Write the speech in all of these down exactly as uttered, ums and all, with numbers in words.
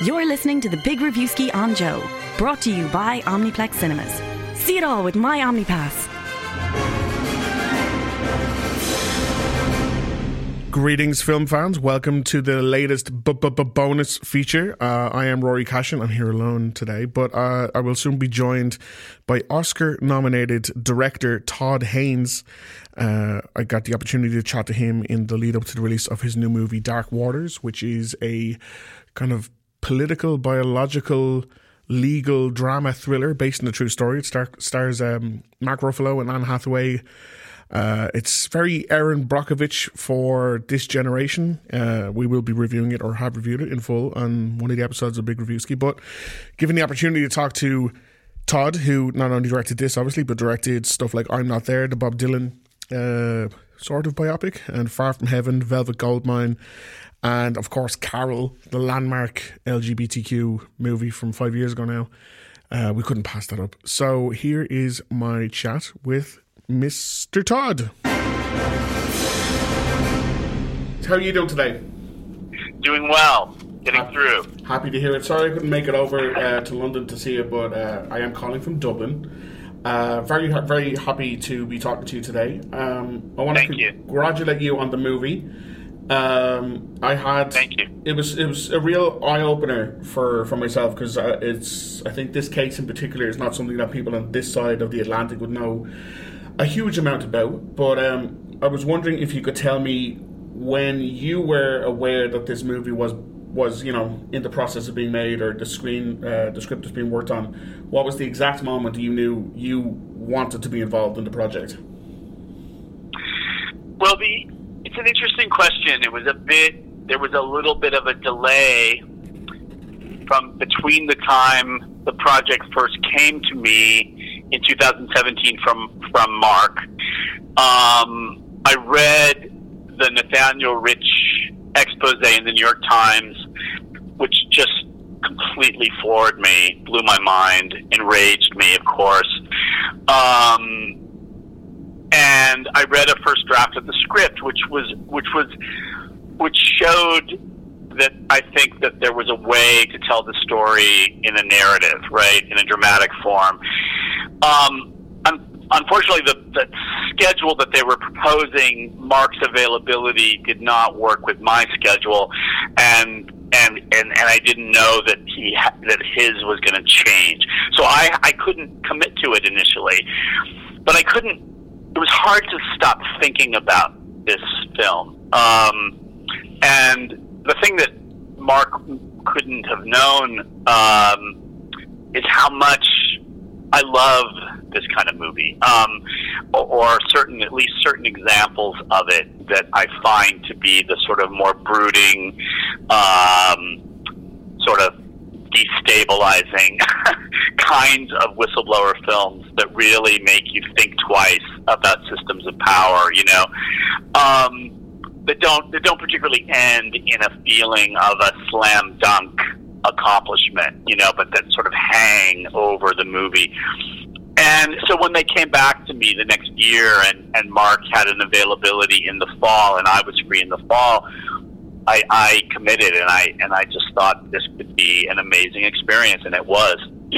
You're listening to The Big Reviewski on Joe, brought to you by Omniplex Cinemas. See it all with my OmniPass. Greetings, film fans. Welcome to the latest b- b- b- bonus feature. Uh, I am Rory Cashin. I'm here alone today, but uh, I will soon be joined by Oscar-nominated director Todd Haynes. Uh, I got the opportunity to chat to him in the lead up to the release of his new movie Dark Waters, which is a kind of political, biological, legal drama thriller based on a true story. It star- stars um, Mark Ruffalo and Anne Hathaway. Uh, it's very Erin Brockovich for this generation. Uh, we will be reviewing it or have reviewed it in full on one of the episodes of Big Reviewski. But given the opportunity to talk to Todd, who not only directed this, obviously, but directed stuff like I'm Not There, the Bob Dylan uh, sort of biopic, and Far From Heaven, Velvet Goldmine, and of course Carol, the landmark L G B T Q movie from five years ago now. Uh, we couldn't pass that up. So here is my chat with Mister Todd. How are you doing today? Doing well. Getting happy, through. Happy to hear it. Sorry I couldn't make it over uh, to London to see it, but uh, I am calling from Dublin. Uh, very, very happy to be talking to you today. Um, I want Thank to you. congratulate you on the movie. Um, I had. Thank you. It was it was a real eye opener for, for myself because uh, it's. I think this case in particular is not something that people on this side of the Atlantic would know a huge amount about, but um, I was wondering if you could tell me when you were aware that this movie was was you know in the process of being made, or the screen uh, the script was being worked on. What was the exact moment you knew you wanted to be involved in the project? Well, the it's an interesting question. It was a bit there was a little bit of a delay from between the time the project first came to me in two thousand seventeen from from Mark. Um, I read the Nathaniel Rich expose in the New York Times, which just completely floored me, blew my mind, enraged me, of course. Um, and I read a first draft of the script, which was which was which showed that I think that there was a way to tell the story in a narrative, right, in a dramatic form. Um, un- unfortunately, the, the schedule that they were proposing, Mark's availability did not work with my schedule, and and and, and I didn't know that he ha- that his was going to change. So I I couldn't commit to it initially, but I couldn't. It was hard to stop thinking about this film, um, and the thing that Mark couldn't have known um, is how much I love this kind of movie, um, or, or certain, at least certain examples of it that I find to be the sort of more brooding, um, sort of destabilizing kinds of whistleblower films that really make you think twice about systems of power. You know. Um, that don't that don't particularly end in a feeling of a slam dunk accomplishment, you know, but that sort of hang over the movie. And so when they came back to me the next year, and, and Mark had an availability in the fall, and I was free in the fall, I, I committed, and I and I just thought this could be an amazing experience, and it was.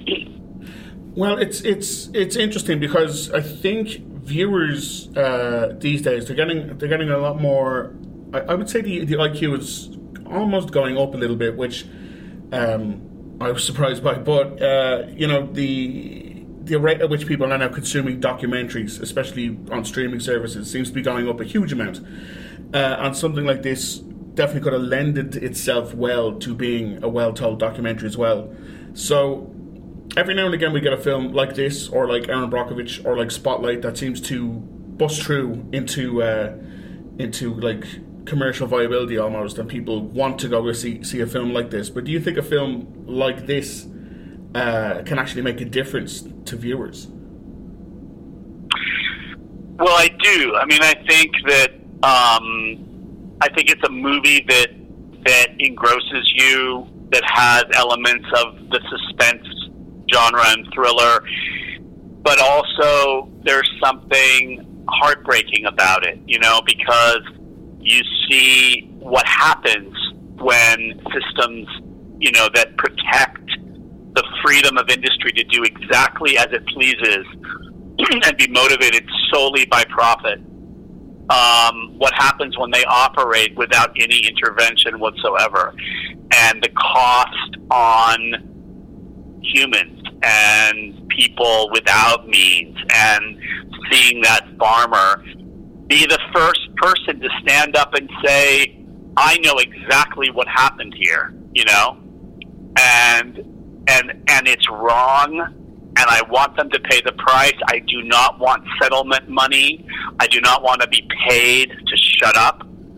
Well, it's it's it's interesting because I think viewers uh, these days they're getting they're getting a lot more. I, I would say the the I Q is almost going up a little bit, which um, I was surprised by. But uh, you know, the the rate at which people are now consuming documentaries, especially on streaming services, seems to be going up a huge amount. Uh, and something like this definitely could have lended itself well to being a well-told documentary as well. So every now and again we get a film like this, or like Erin Brockovich, or like Spotlight, that seems to bust through into uh, into like commercial viability almost, and people want to go see see a film like this. But do you think a film like this uh, can actually make a difference to viewers? Well, I do. I mean, I think that um, I think it's a movie that that engrosses you, that has elements of the suspense genre and thriller, but also there's something heartbreaking about it, you know, because you see what happens when systems you know, that protect the freedom of industry to do exactly as it pleases and be motivated solely by profit. Um, what happens when they operate without any intervention whatsoever, and the cost on humans and people without means, and seeing that farmer be the first person to stand up and say, I know exactly what happened here, you know, and and and it's wrong, and I want them to pay the price. I do not want settlement money. I do not want to be paid to shut up.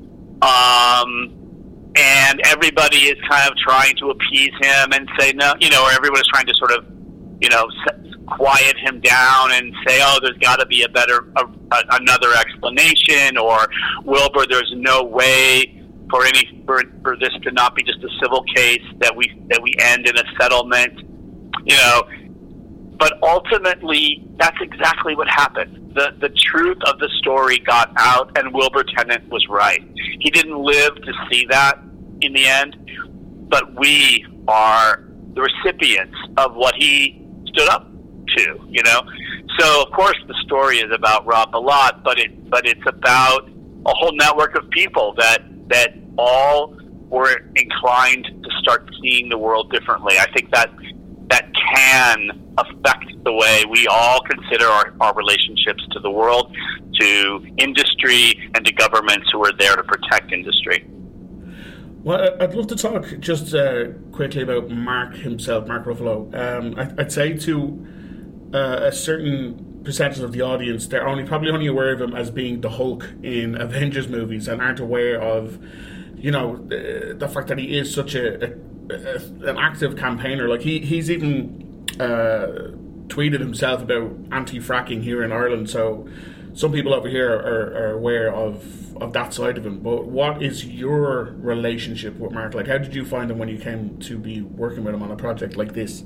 Um, and everybody is kind of trying to appease him and say no, you know, or everyone is trying to sort of, you know, quiet him down and say, oh, there's got to be a better, a, a, another explanation, or Wilbur, there's no way for any for, for this to not be just a civil case, that we that we end in a settlement, you know. But ultimately, that's exactly what happened. The the truth of the story got out, and Wilbur Tennant was right. He didn't live to see that in the end, but we are the recipients of what he stood up to, you know. So of course the story is about Rob Bilott, but it but it's about a whole network of people that that all were inclined to start seeing the world differently. I think that that can affect the way we all consider our, our relationships to the world, to industry, and to governments who are there to protect industry. Well, I'd love to talk just uh, quickly about Mark himself, Mark Ruffalo. Um, I, I'd say to uh, a certain percentage of the audience, they're only probably only aware of him as being the Hulk in Avengers movies, and aren't aware of, you know, the, the fact that he is such a, a, a an active campaigner. Like he he's even uh, tweeted himself about anti-fracking here in Ireland. So some people over here are, are aware of, of that side of him. But what is your relationship with Mark? Like, how did you find him when you came to be working with him on a project like this?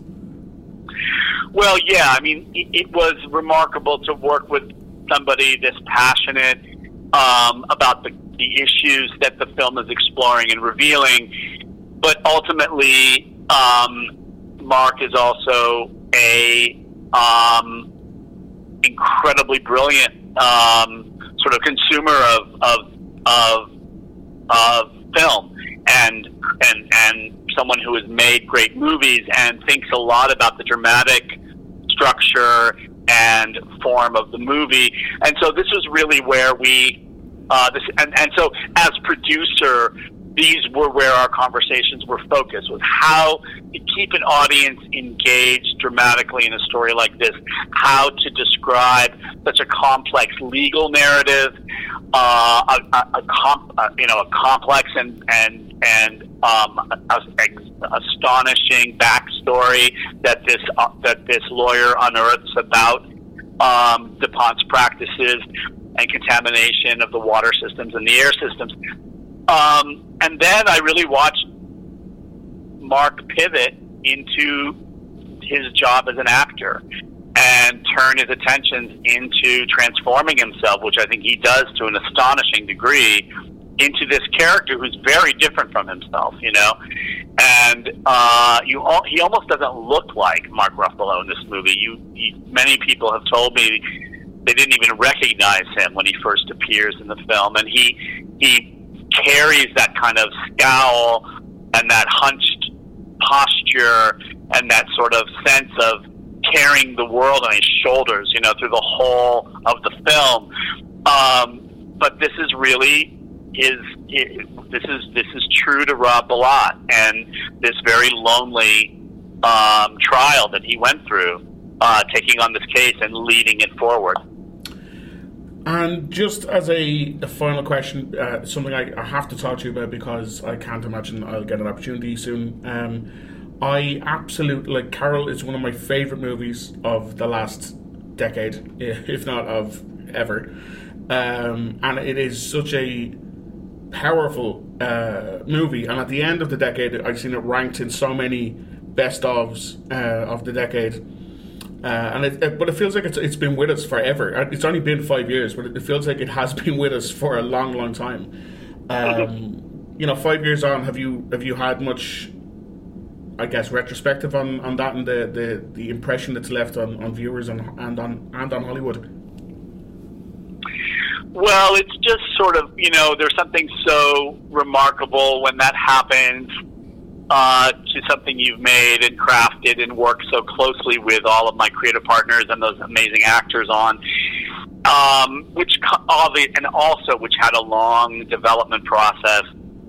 Well, yeah, I mean, it, it was remarkable to work with somebody this passionate um, about the, the issues that the film is exploring and revealing. But ultimately, um, Mark is also a um, incredibly brilliant um, sort of consumer of of of, of film, and and and someone who has made great movies and thinks a lot about the dramatic structure and form of the movie. And so this is really where we uh, this and, and so as producer, these were where our conversations were focused, was how to keep an audience engaged dramatically in a story like this, how to describe such a complex legal narrative, uh, a, a, a, comp, uh, you know, a complex and and and um, a, a, astonishing backstory that this uh, that this lawyer unearths about um, DuPont's practices and contamination of the water systems and the air systems. Um, and then I really watched Mark pivot into his job as an actor and turn his attentions into transforming himself, which I think he does to an astonishing degree, into this character who's very different from himself, you know. And uh, you all, he almost doesn't look like Mark Ruffalo in this movie. You, you, many people have told me they didn't even recognize him when he first appears in the film, and he he. carries that kind of scowl and that hunched posture and that sort of sense of carrying the world on his shoulders, you know, through the whole of the film. Um, but this is really his, his. This is this is true to Rob Bilott and this very lonely um, trial that he went through, uh, taking on this case and leading it forward. And just as a, a final question, uh, something I, I have to talk to you about because I can't imagine I'll get an opportunity soon. Um, I absolutely, like, Carol is one of my favourite movies of the last decade, if not of ever. Um, and it is such a powerful uh, movie. And at the end of the decade, I've seen it ranked in so many best-ofs uh, of the decade. Uh, and it, it, but it feels like it's it's been with us forever. It's only been five years, but it feels like it has been with us for a long, long time. Um, you know, five years on, have you have you had much I guess, retrospective on, on that and the, the, the impression that's left on, on viewers and, and on and on Hollywood? Well, it's just sort of, you know, there's something so remarkable when that happens uh, to something you've made and crafted and worked so closely with all of my creative partners and those amazing actors on, um, which and also which had a long development process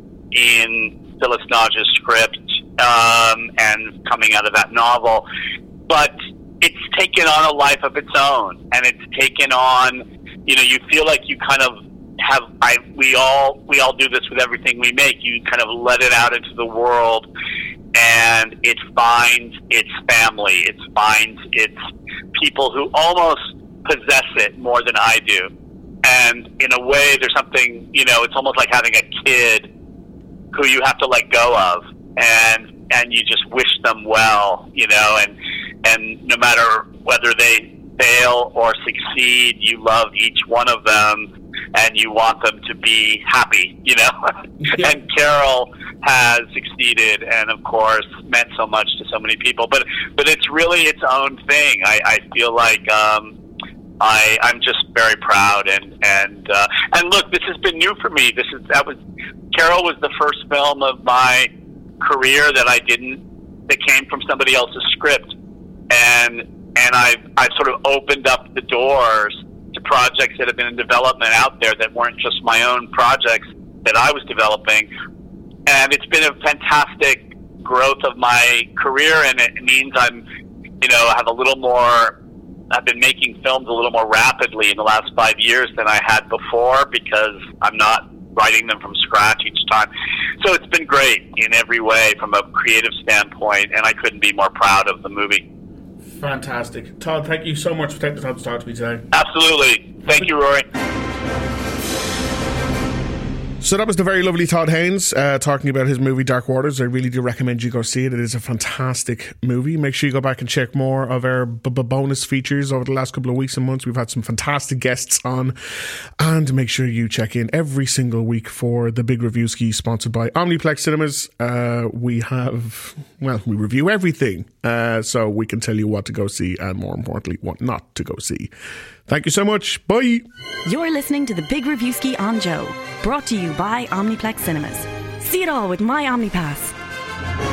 in Phyllis Naja's script um, and coming out of that novel. But it's taken on a life of its own, and it's taken on, you know, you feel like you kind of have, I, we all, we all do this with everything we make. You kind of let it out into the world, and it finds its family. It finds its people who almost possess it more than I do. And in a way, there's something, you know, it's almost like having a kid who you have to let go of, and, and you just wish them well, you know, and, and no matter whether they fail or succeed, you love each one of them and you want them to be happy, you know. Yeah. And Carol has succeeded and of course meant so much to so many people, but but it's really its own thing. I, I feel like um I I'm just very proud, and and uh, and look, this has been new for me. This is that was Carol was the first film of my career that I didn't that came from somebody else's script, and and I've I've sort of opened up the doors to projects that have been in development out there that weren't just my own projects that I was developing, and it's been a fantastic growth of my career, and it means I'm, you know, have a little more. I've been making films a little more rapidly in the last five years than I had before because I'm not writing them from scratch each time. So it's been great in every way from a creative standpoint, and I couldn't be more proud of the movie. Fantastic. Todd, thank you so much for taking the time to talk to me today. Absolutely. Thank you, Rory. So that was the very lovely Todd Haynes uh, talking about his movie Dark Waters. I really do recommend you go see it. It is a fantastic movie. Make sure you go back and check more of our b- b- bonus features over the last couple of weeks and months. We've had some fantastic guests on, and make sure you check in every single week for the Big Reviewski, sponsored by Omniplex Cinemas. Uh, we have, well, we review everything, uh, so we can tell you what to go see and, more importantly, what not to go see. Thank you so much. Bye. You're listening to the Big Reviewski on Joe, brought to you by Omniplex Cinemas. See it all with my OmniPass.